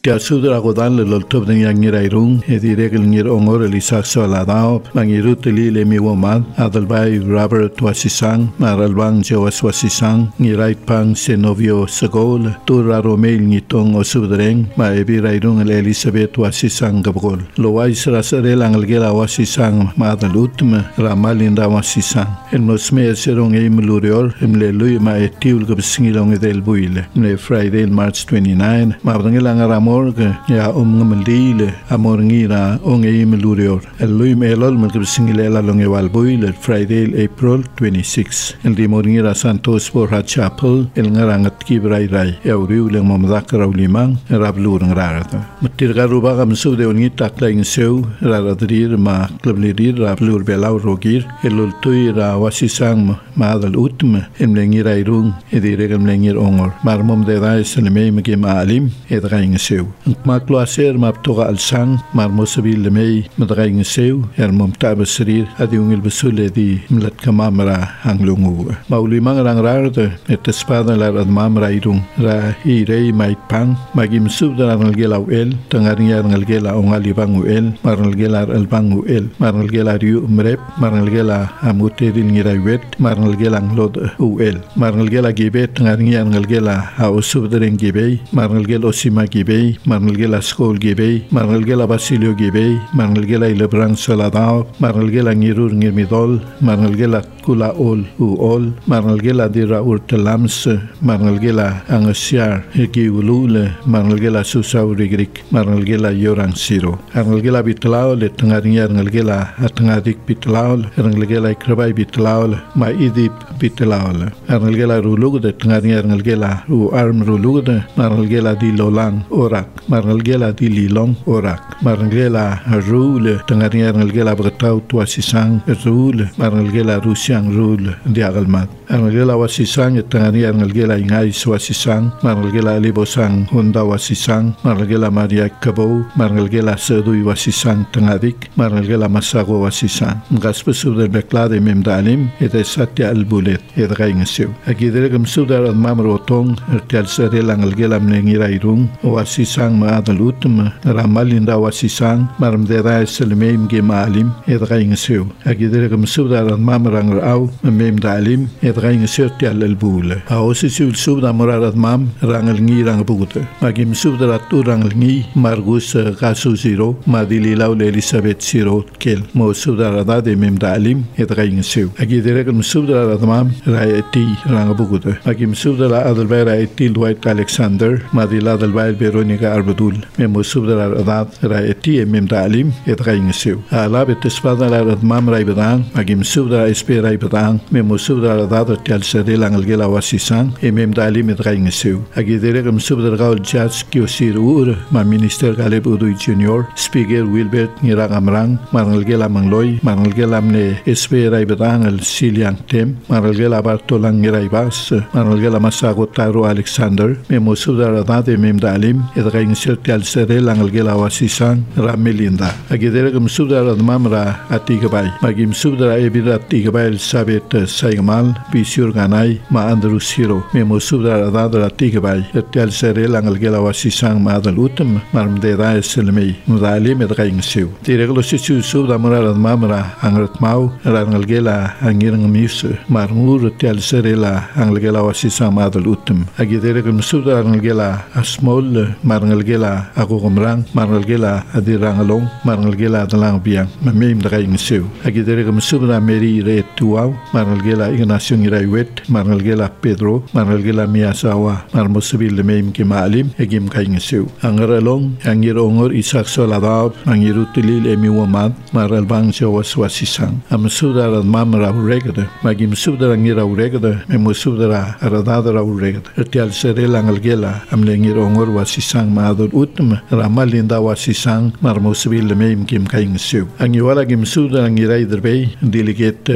Tia sudra godan le loltob den yang ngira irung edi regel ngir ongor el isak sola daop mangiru tili le mi womad adal bai Robert wasisang maral bang jawas wasisang ngirait pang senovio sagol tura romel ngitong osudreng ma ebi rairung el Elizabeth wasisang gabgol lowai srasare langal gela wasisang ma adal utma ramalinda wasisang el nosme serong e mlurior emle lui ma etiul gabsingilong edel buile ne Friday March 29 ma bangela morga ya ngamaldile amorngira onge melurior el melol melkabsingile la longe walbuil Friday April 26 el di morngira Santos Borja Chapel el ngarangat kibrai rai euriule momdakra ulimang rablur ngrarata mutirga rubaga msude ongi taklaing seu raradrir ma klablirir rablur belau rogir el ultuira wasisang madal utma emlengira irung edirega emlengir ongor marmom de dais elmei mege maalim edraing seu maklo aser maptoga alsang marmosabil lemei madraing seu mumta basrir adiungil basule di mlat kamamra hanglungu maulimang rangrarde etespada la mamra irung ra irei maipang magim subda ngalgelau el tangaringar ngalgela ongalibangu el marngalgela albangu el marngalgela riu mrep marngalgela amuteril ngiraiwet marngalgela nglod uel marngalgela gibet tangaringar ngalgela ausubdreng gibei marngalgela osima gibei marngalgela skol gibei marngalgela basilio gibei marngalgela ilebran saladao marngalgela ngirur ngirmidol marngalgela kula ol uol marngalgela dira urtelams marngalgela angasiar giulule marngalgela susaurigrik marngalgela yorang siro marngalgela bitlao le tangaringar ngalgela atangadik bitlao marngalgela ikrabai bitlao ma idip bitlao marngalgela rulug de tangaringar ngalgela u arm rulug de marngalgela di lolang orak marngalgela di lilong orak marngalgela rule tangaringar ngalgela bertau tuasisang rule marngalgela rusiang rule diagalmat marngalgela wasisang tangaringar ngalgela ingai swasisang marngalgela libosang honda wasisang marngalgela maria kabo marngalgela sedui wasisang tangadik marngalgela masago wasisang ngaspe subder beklade memdalim ete satya albulet edraing seu agidregam subder mamrotong ertel serel ngalgela mnengira irung wasisang maadalutum ramalinda wasisang marmdera selmeim gemalim edraing seu agidregam subder mamrang au memdalim edraing seu tel albule aosisul subda morarat mam rangal ngirang bugute magim subda turang ngi margus kasu zero madililau Elizabeth zero kel mo subda de memdalim edraing seu agidregam subda mam raeti rang bugute magim subda adalbera etil white Alexander madila dalbail Veronica arbadul memo subda raeti memdalim edraing seu ala betespada la mam raibadan magim subda espera ibadan memo subda tel sedel angalgela wasisang memdalim edraing seu agidregam subda gaul jazz kiosir ur ma minister Caleb Udui Junior speaker Wilbert Niragamrang marngalgela mangloy marngalgela mne espera ibadan al siliang tem marngalgela bartolang ngiraibas marngalgela masago taro Alexander memo subda de memdalim edraing seu tel sedel angalgela wasisang ramelinda agidregam subda mamra atigabay magim subda ebira atigabay sabet saigmal bisur ganay ma andrusiro memo subda dadra atigabay tel sedel angalgela wasisang madal utum marmdeda selmei mudalim edraing seu tireglo sisu subda mara mamra angratmau rangalgela angirang mis marmur tel sedela angalgela wasisang madal utum agidregam subda angalgela asmol marngalgela agogomrang marngalgela adirangalong marngalgela dalang biang mamim draing seu agidregam subda meri retuau marngalgela Ignacio Ngiraiwet marngalgela Pedro marngalgela Miasawa marmosabil meim kemalim egim kaing seu angaralong angirongor isak soladab angirutilil emiwamad maralbang jawas wasisang amsuda mamra regada magim subda ngira regada memusubda aradadra regada etial serel angalgela amlengirongor wasisang madul utm ramalinda wasisang marmosabil meim kim kaing seu angiwala gim subda ngirai derbe delegate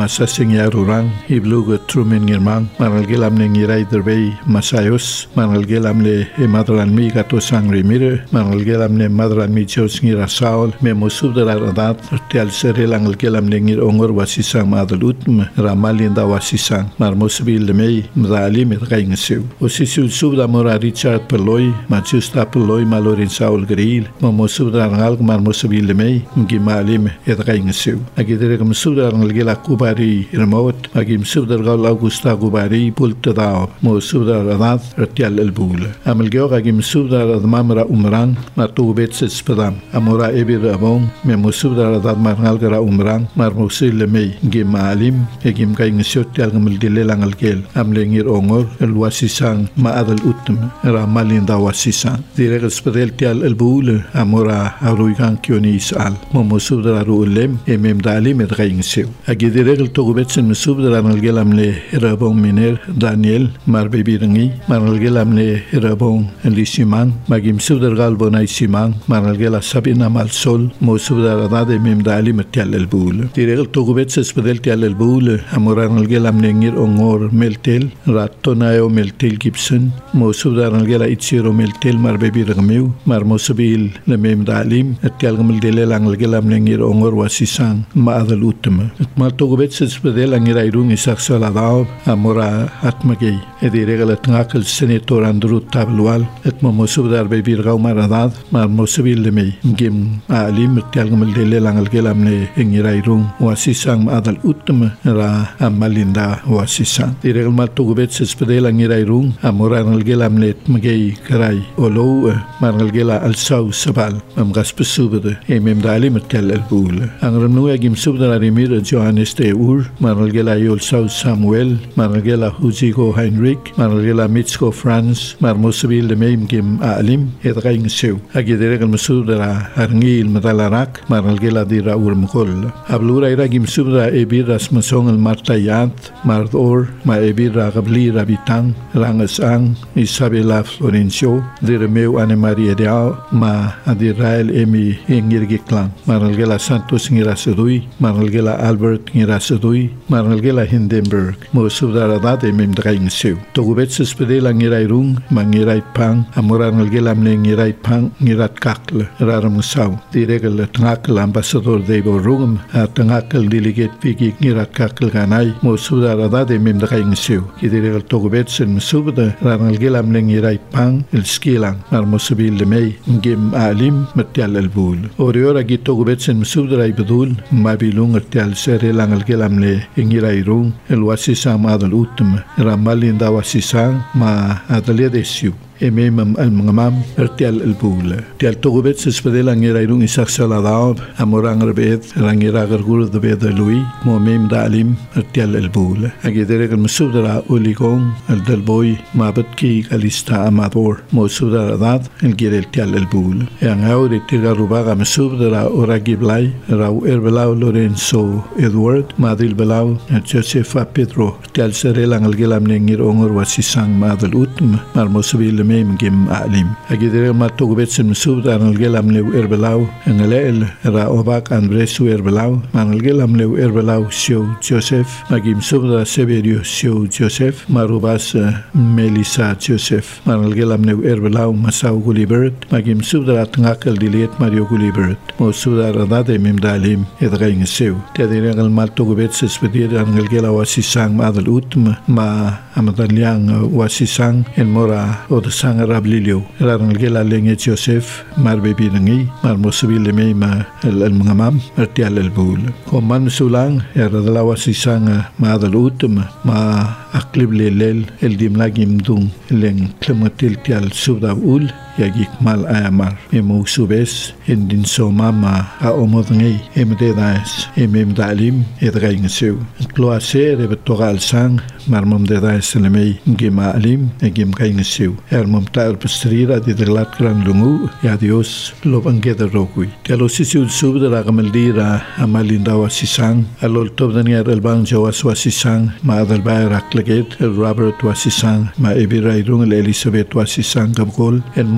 masa singyarurang iblugo trumin ngirmang maralgelam ne ngirai derbei masayos maralgelam le madran mi gato sangre mire maralgelam ne madran mi chos ngira saul me musub de la radat tial serelang algelam ne ngir ongor wasisang madalutm ramalinda wasisang mar musbil de mei mdali met gaingsew osisu sub da mora Richard Peloy machusta Peloy malorin saul gril mo musub da ngal mar musbil de mei ngimalim et gaingsew agidere kum sub da ngal kubari irmot agim sub da gal augusta kubari pulta da mo sub da radat tial elbul amal geog agim sub da mamra umran matu bets spadam amora ebir abon me musub da radat mar ngal gara umran mar musil le mei gimalim egim gaingsew tial ngal dile langal gel amlengir ongor el wasisang ma adal utm ramalinda wasisang direk spadel tial elbul amora aruigan kionis al mo musub da rulem emem dalim et gaingsew agidere togubetsen musub da ngal amle rabon miner Daniel mar bebirangi mar ngal amle rabon lisiman magim sub da galbonai siman mar ngal sabina mal sol musub da radade mem dalim tial elbul direk togubetsen spadel tial elbul amora ngal amle ngir ongor meltel rattonayo meltel gibson musub da ngal ichiro meltel mar bebirangmew mar musubil le mem dalim tial ngal dele ngal amle ngir ongor wasisang ma adal utma mal togubetsen spadel ngir airung isaksala daob amora atmagei edirega tngakal senator Andrew Tablual et musub dar bebir gaw maradad mar musubil le mei gem alim tial ngal dele ngal amle ngir airung wasisang ma adal utma ra amalinda wasisang direga mal togubetsen spadel ngir airung amora ngal amle magei karai olo mar ngal alsaw sabal am gaspesubde emem dalim tial elbul angramnu agim subdar rimir Johannes de Ur maralgela yolsaw Samuel maralgela Huzigo Heinrich maralgela Mitsko Franz mar musubil de meim gim alim et gaing sew agidere musubdar arngil madalarak maralgela dira urmkol ablura ira gim subdar ebir rasmasong el martayat mardor ma ebir gabli rabitang rangasang Isabella Florencio dire meu ane Maria de ma adirael emi engirgiklan maralgela Santos ngirasedui maralgela Albert ngirasedui maralgela Hindenburg musubdar adade mem draing sew togubetses pedela ngirairung mangirait pang amoran ngalgela mne ngirait pang ngirat kakle raram saw diregel tngakal ambassador de borugum tngakal delegate pigi ngirat kakle ganai musubdar adade mem draing sew diregel togubetsen musubda rangalgela mne ngirait pang el skilang mar musubil de mei ngem alim metial elbul oriora gitogubetsen musubdar ibdul mabilung tial sere langal gelamle ingirairung el wasisang adal utm ramalinda wasisang ma adaledesiu emem almangamam tial elbul tial togubetsen spadela ngirairung isaksala daob amorang rebet rangira gargur de bed lui momem dalim tial elbul agidere musubdara uligong el delboy mabetki alista amador musubdara dad el girel tial elbul yang aure tigarubaga musubdara oragiblai rau erbelau Lorenzo Edward madil belau Josefa Pedro tial serelang algelam nengir ongor wasisang madal utm mar musubil mem gem alim agidere matogubetsen musubdar algelam lew erbelau engelel ra obak Andresu erbelau mangelgelam lew erbelau sio Joseph magim subda Severio sio Joseph marubas Melissa Joseph mangelgelam lew erbelau Masau Gulibert magim subda tngakal diliet Mario Gulibert musubdar adade mem dalim edraing sew tedere gal matogubetsen spedir angelgela wasisang madal utm ma amadaliang wasisang en mora odasang rablilio rangelgela lenge Joseph mar bebinangi mar musubil me ma el mangamam tial elbul koman sulang eradala wasisang madal utm ma aklib lelel el dimlagim dung leng klematil tial subdaul yagik mal ayamar emo subes endin somama a omodngi emdedas emem dalim edraing sew kloaser ebtogal sang marmam dedas lemei gema alim egem kaing sew ermam tar pastrira de delat gran lungu ya dios lobangeda rokui telosisul subdara gamaldira amalinda wasisang alol tobdaniar elbang jawas wasisang ma adal bayrak leget Robert wasisang ma ebirairung Elizabeth wasisang gabgol en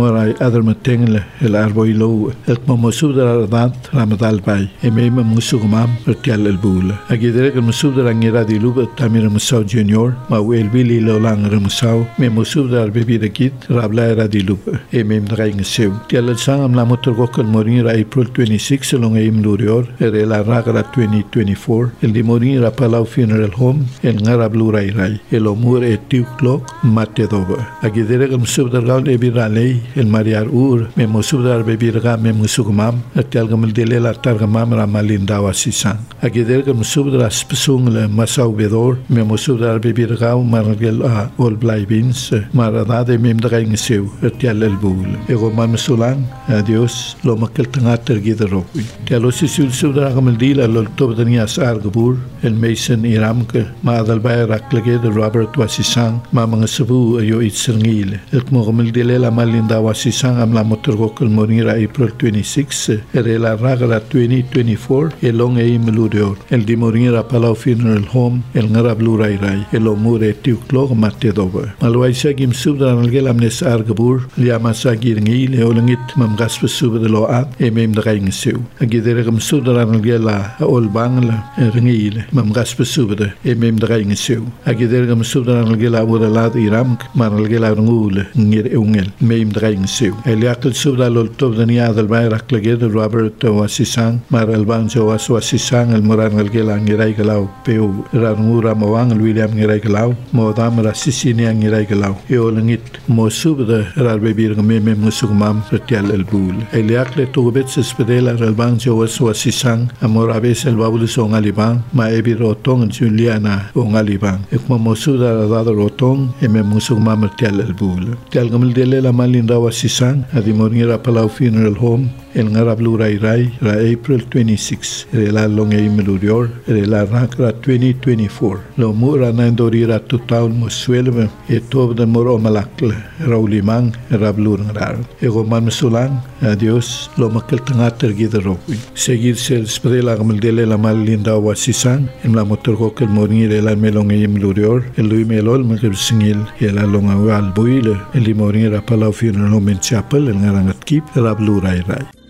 morai adar mateng el arboilo el mamusub dar dat ramadal bai me musug mam pertial el bul agidere el musub dar ngira di lub tamir musau junior ma wel bili lo lang musau me musub dar bebi de kit rabla era di lub me mdraing seu tial el sang am la motor gokal morin ra April 26 long im lurior la ragra 2024 el di morin ra palau funeral home el ngarab lurai rai el omur e 2 o'clock matedoba agidere el musub dar gaul e biralei el mariar ur me musub dar bebi raga me musugmam atial gamel dele la targamam ramalinda wasisan agidere el musub dar spesung le masau bedor me musub dar bebi raga margel ol blaibins maradade mem draing seu atial el bul ego man musulang adios lo makel tangater gidero tialo sisul sub dar gamel dila lo tob dania sar gabur el mason iramke ma dal bayra klege de Robert wasisan ma mga sabu yo itsengil el gamel dele la malinda wasisan am la motorgokal monira April 26 la ragra 2024 el long e meludor el di moringa palau funeral home el ngarab lurai rai el omure tiuklog matedoba malwai sagim subda nalgel amnes argabur liama sagir ngil e olangit mam gasp sub de lo at e mem draing seu agidere gam subda nalgel ol bangla ngil mam gasp sub de e mem draing seu agidere gam subda nalgel awura lad iram maralgel ngul ngir ungel mem draing seu el yakl subda lol tob dania dal bayra klege de Robert wasisan maral banjo wasisan el moran nalgel ngirai galau peu ranura mawang William ngirai galau modam rasisini ngirai galau e olangit mo subda ral bebir meme musugmam retial el bul el yakle tobet spedela ral banjo wasisan amor abes el babul song aliban ma ebi rotong Juliana on aliban e mo mosuda dado rotong e me musugmam retial el bul tel gamel dele la malinda wasisan adi moringa palau funeral home el ngarab lurai rai ra April 26 la long e melurior la rakra 2024 lo mura nandorira totaun mosuelme e tob de moro malakle raulimang rablur ngar e goman musulang adios lo makel tangater gidero seguir sel sprela gamel dele la malinda wasisan en la motor gokal moringa la melong e melurior el lui melol makel singil e la longa wal buile el moringa palau funeral home chapel el ngarangat kip rablurai rai